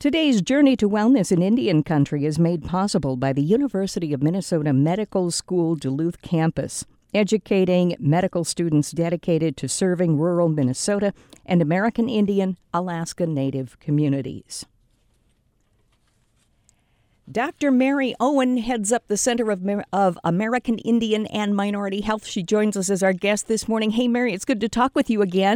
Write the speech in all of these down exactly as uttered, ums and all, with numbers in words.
Today's Journey to Wellness in Indian Country is made possible by the University of Minnesota Medical School Duluth campus, educating medical students dedicated to serving rural Minnesota and American Indian, Alaska Native communities. Doctor Mary Owen heads up the Center of, of American Indian and Minority Health. She joins us as our guest this morning. Hey, Mary, it's good to talk with you again.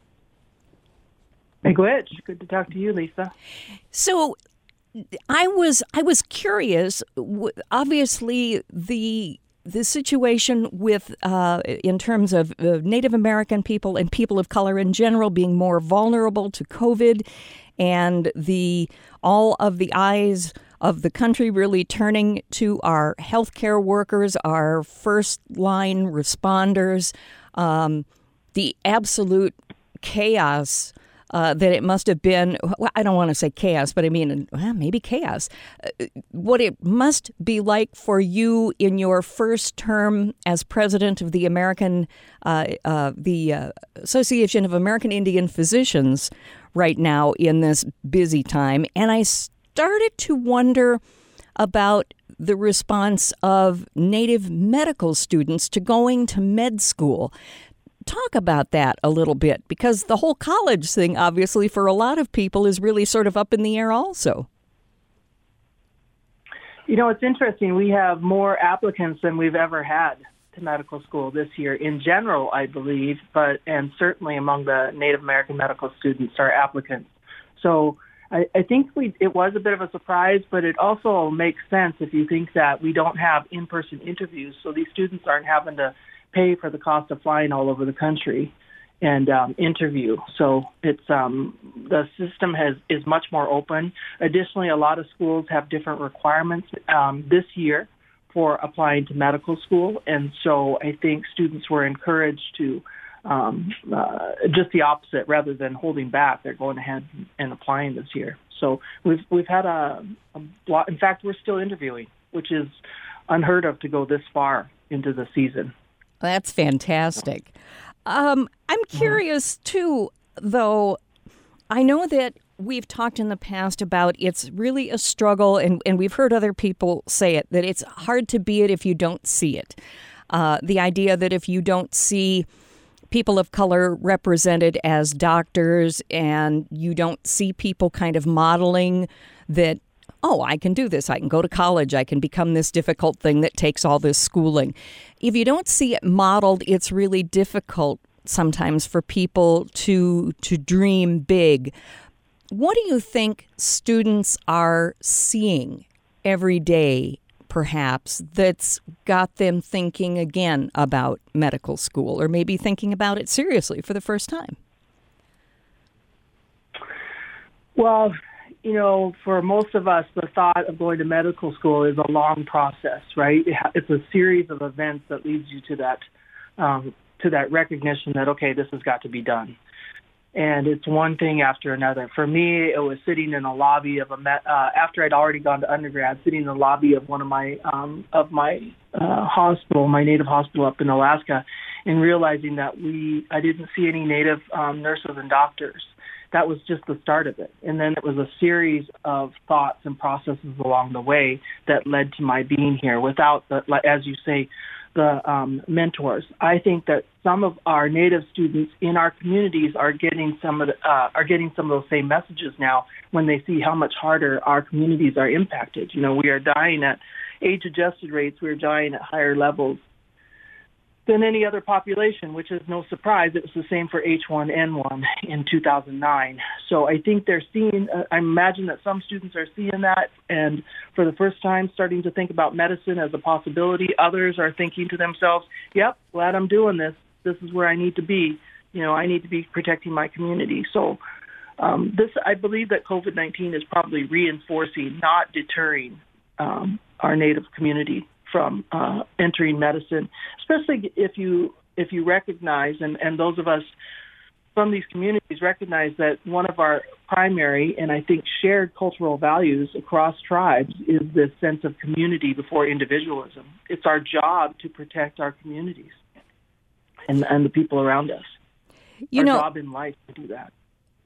Hey, Glitch. Good to talk to you, Lisa. So, I was I was curious. Obviously, the the situation with uh, in terms of uh, Native American people and people of color in general being more vulnerable to COVID, and the all of the eyes of the country really turning to our healthcare workers, our first line responders, um, the absolute chaos. Uh, that it must have been, well, I don't want to say chaos, but I mean, well, maybe chaos. Uh, what it must be like for you in your first term as president of the American, uh, uh, the uh, Association of American Indian Physicians right now in this busy time. And I started to wonder about the response of Native medical students to going to med school. Talk about that a little bit, because the whole college thing, obviously, for a lot of people is really sort of up in the air also. You know, it's interesting. We have more applicants than we've ever had to medical school this year in general, I believe, but and certainly among the Native American medical students are applicants. So I, I think we it was a bit of a surprise, but it also makes sense if you think that we don't have in-person interviews, so these students aren't having to pay for the cost of flying all over the country and um, interview. So it's um, the system has is much more open. Additionally, a lot of schools have different requirements um, this year for applying to medical school, and so I think students were encouraged to um, uh, just the opposite, rather than holding back. They're going ahead and applying this year. So we've we've had a, a lot. In fact, we're still interviewing, which is unheard of to go this far into the season. That's fantastic. Um, I'm curious, too, though. I know that we've talked in the past about it's really a struggle, and, and we've heard other people say it, that it's hard to be it if you don't see it. Uh, the idea that if you don't see people of color represented as doctors and you don't see people kind of modeling that, oh, I can do this. I can go to college. I can become this difficult thing that takes all this schooling. If you don't see it modeled, it's really difficult sometimes for people to to dream big. What do you think students are seeing every day, perhaps, that's got them thinking again about medical school, or maybe thinking about it seriously for the first time? Well, you know, for most of us, the thought of going to medical school is a long process, right? It's a series of events that leads you to that um, to that recognition that, okay, this has got to be done. And it's one thing after another. For me, it was sitting in the lobby of a met, uh, after I'd already gone to undergrad, sitting in the lobby of one of my um, of my uh, hospital, my Native hospital up in Alaska, and realizing that we I didn't see any Native um, nurses and doctors. That was just the start of it. And then it was a series of thoughts and processes along the way that led to my being here without, the, as you say, the um, mentors. I think that some of our Native students in our communities are getting some of the, uh, are getting some of those same messages now when they see how much harder our communities are impacted. You know, we are dying at age-adjusted rates. We are dying at higher levels than any other population, which is no surprise. It was the same for H one N one in two thousand nine. So I think they're seeing, uh, I imagine that some students are seeing that and for the first time starting to think about medicine as a possibility. Others are thinking to themselves, yep, glad I'm doing this. This is where I need to be. You know, I need to be protecting my community. So um, this, I believe that COVID nineteen is probably reinforcing, not deterring um, our Native community from uh, entering medicine, especially if you if you recognize, and, and those of us from these communities recognize that one of our primary and I think shared cultural values across tribes is this sense of community before individualism. It's our job to protect our communities and, and the people around us. You our know, job in life to do that.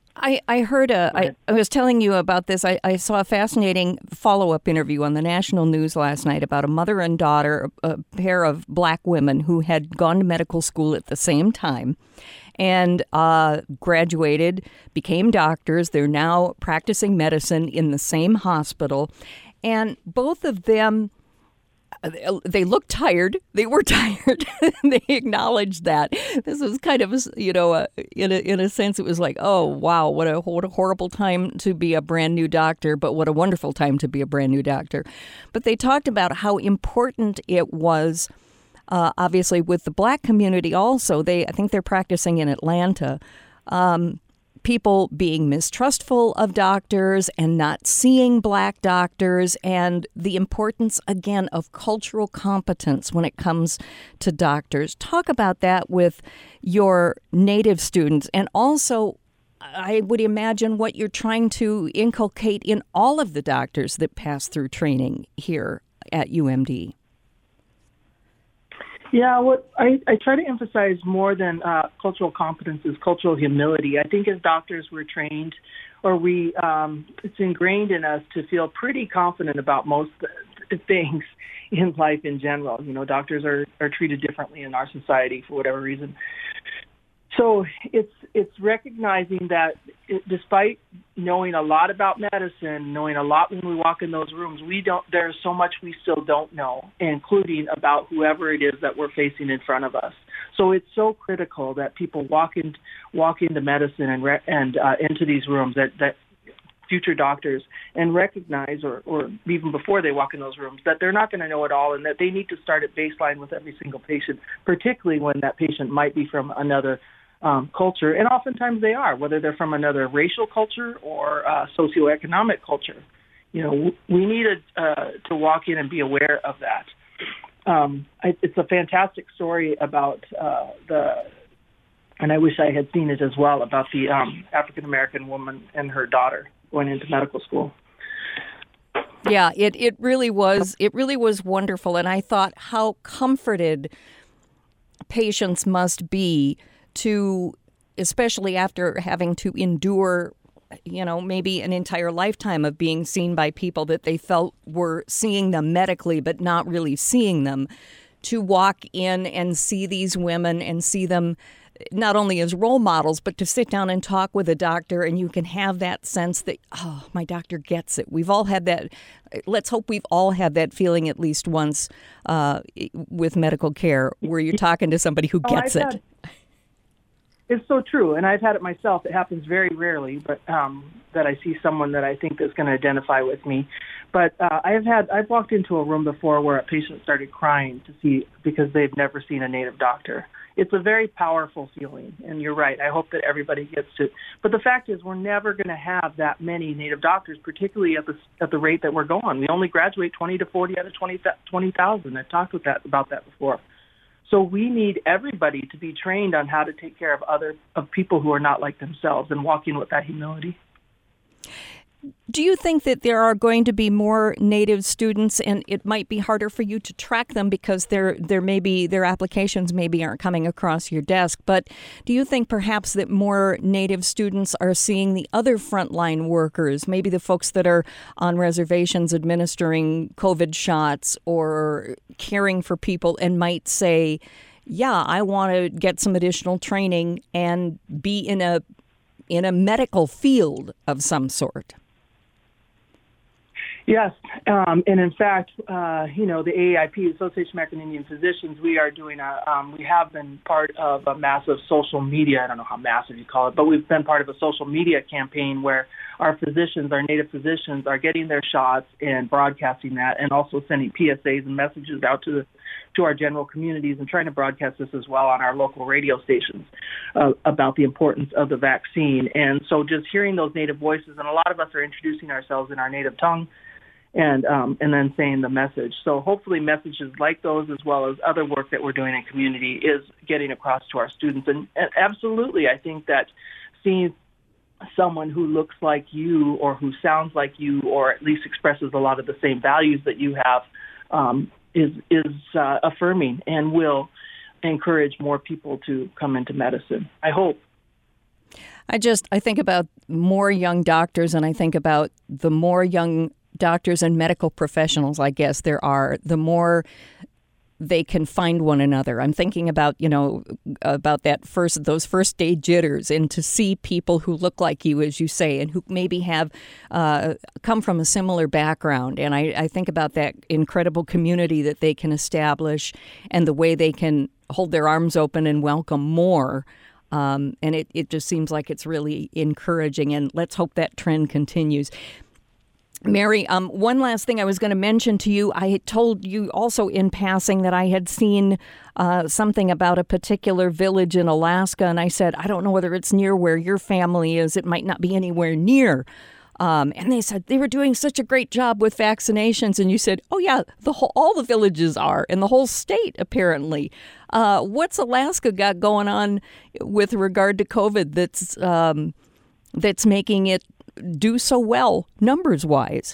I, I heard a, I, I was telling you about this. I, I saw a fascinating follow-up interview on the national news last night about a mother and daughter, a, a pair of black women who had gone to medical school at the same time and uh, graduated, became doctors. They're now practicing medicine in the same hospital. And both of them, they looked tired. They were tired. They acknowledged that. This was kind of, you know, uh, in a in a sense, it was like, oh, wow, what a, what a horrible time to be a brand new doctor, but what a wonderful time to be a brand new doctor. But they talked about how important it was, uh, obviously, with the black community also. They, I think they're practicing in Atlanta. Um, people being mistrustful of doctors and not seeing black doctors, and the importance, again, of cultural competence when it comes to doctors. Talk about that with your Native students, and also, I would imagine, what you're trying to inculcate in all of the doctors that pass through training here at U M D. Yeah, what I, I try to emphasize more than uh, cultural competence is cultural humility. I think as doctors we're trained, or we um, it's ingrained in us to feel pretty confident about most things in life in general. You know, doctors are, are treated differently in our society for whatever reason. So it's it's recognizing that it, despite knowing a lot about medicine, knowing a lot when we walk in those rooms, we don't. There's so much we still don't know, including about whoever it is that we're facing in front of us. So it's so critical that people walk in walk into medicine and re, and uh, into these rooms, that that future doctors, and recognize, or, or even before they walk in those rooms, that they're not going to know it all, and that they need to start at baseline with every single patient, particularly when that patient might be from another Um, culture, and oftentimes they are, whether they're from another racial culture or uh, socioeconomic culture. You know, we need a, uh, to walk in and be aware of that. Um, I, it's a fantastic story about uh, the, and I wish I had seen it as well, about the um, African-American woman and her daughter going into medical school. Yeah, it, it really was, it really was wonderful, and I thought how comforted patients must be to, especially after having to endure, you know, maybe an entire lifetime of being seen by people that they felt were seeing them medically, but not really seeing them, to walk in and see these women and see them not only as role models, but to sit down and talk with a doctor, and you can have that sense that, oh, my doctor gets it. We've all had that. Let's hope we've all had that feeling at least once uh, with medical care, where you're talking to somebody who gets oh, it. Had- It's so true, and I've had it myself. It happens very rarely, but um, that I see someone that I think is going to identify with me. But uh, I have had I've walked into a room before where a patient started crying to see because they've never seen a Native doctor. It's a very powerful feeling, and you're right. I hope that everybody gets to. But the fact is, we're never going to have that many Native doctors, particularly at the at the rate that we're going. We only graduate twenty to forty out of twenty thousand. I've talked with that about that before. So we need everybody to be trained on how to take care of other of people who are not like themselves, and walking with that humility. Do you think that there are going to be more Native students, and it might be harder for you to track them because there there may be their applications maybe aren't coming across your desk? But do you think perhaps that more Native students are seeing the other frontline workers, maybe the folks that are on reservations administering COVID shots or caring for people, and might say, "Yeah, I want to get some additional training and be in a in a medical field of some sort"? Yes, um, and in fact, uh, you know, the A A I P, Association of American Indian Physicians, we are doing a, um, we have been part of a massive social media, I don't know how massive you call it, but we've been part of a social media campaign where our physicians, our Native physicians, are getting their shots and broadcasting that, and also sending P S As and messages out to the to our general communities, and trying to broadcast this as well on our local radio stations uh, about the importance of the vaccine. And so just hearing those Native voices, and a lot of us are introducing ourselves in our native tongue, and um, and then saying the message. So hopefully messages like those, as well as other work that we're doing in community, is getting across to our students. And, and absolutely, I think that seeing someone who looks like you, or who sounds like you, or at least expresses a lot of the same values that you have, um, is is uh, affirming, and will encourage more people to come into medicine, I hope. I just, I think about more young doctors, and I think about the more young doctors and medical professionals, I guess, there are, the more they can find one another. I'm thinking about, you know, about that first, those first day jitters, and to see people who look like you, as you say, and who maybe have uh, come from a similar background. And I, I think about that incredible community that they can establish and the way they can hold their arms open and welcome more. Um, and it, it just seems like it's really encouraging, and let's hope that trend continues. Mary, um, one last thing I was going to mention to you. I had told you also in passing that I had seen uh, something about a particular village in Alaska, and I said, I don't know whether it's near where your family is. It might not be anywhere near. Um, and they said they were doing such a great job with vaccinations. And you said, oh, yeah, the whole, all the villages are, and the whole state, apparently. Uh, what's Alaska got going on with regard to COVID that's um, that's making it do so well numbers-wise?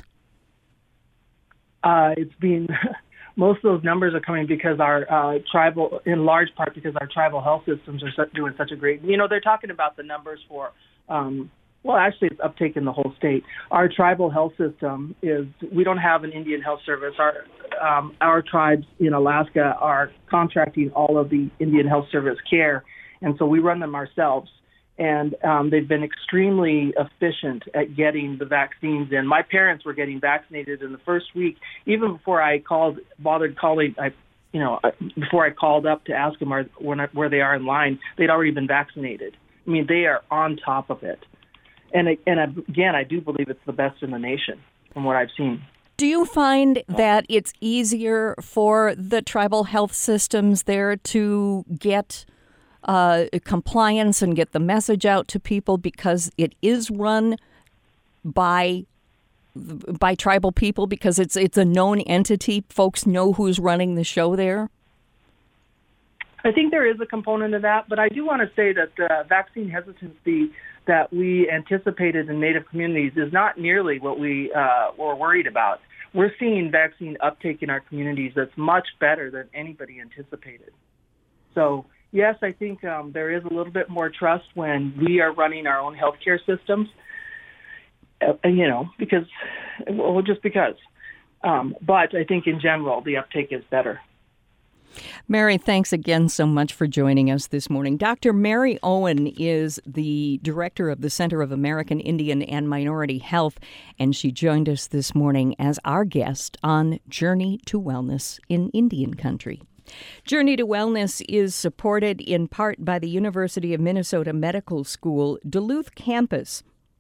Uh, it's been most of those numbers are coming because our uh, tribal, in large part because our tribal health systems are su- doing such a great. You know, they're talking about the numbers for. Um, well, actually, it's uptake in the whole state. Our tribal health system is. We don't have an Indian health service. Our um, our tribes in Alaska are contracting all of the Indian health service care, and so we run them ourselves. And um, they've been extremely efficient at getting the vaccines in. My parents were getting vaccinated in the first week, even before I called, bothered calling, I, you know, before I called up to ask them where, where they are in line. They'd already been vaccinated. I mean, they are on top of it. And and again, I do believe it's the best in the nation from what I've seen. Do you find that it's easier for the tribal health systems there to get Uh, compliance and get the message out to people because it is run by by tribal people, because it's it's a known entity? Folks know who's running the show there? I think there is a component of that, but I do want to say that the vaccine hesitancy that we anticipated in Native communities is not nearly what we uh, were worried about. We're seeing vaccine uptake in our communities that's much better than anybody anticipated. So yes, I think um, there is a little bit more trust when we are running our own healthcare systems, uh, you know, because, well, just because. Um, but I think in general, the uptake is better. Mary, thanks again so much for joining us this morning. Doctor Mary Owen is the director of the Center of American Indian and Minority Health, and she joined us this morning as our guest on Journey to Wellness in Indian Country. Journey to Wellness is supported in part by the University of Minnesota Medical School Duluth campus,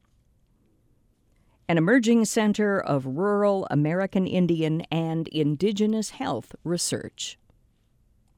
an emerging center of rural American Indian and Indigenous health research.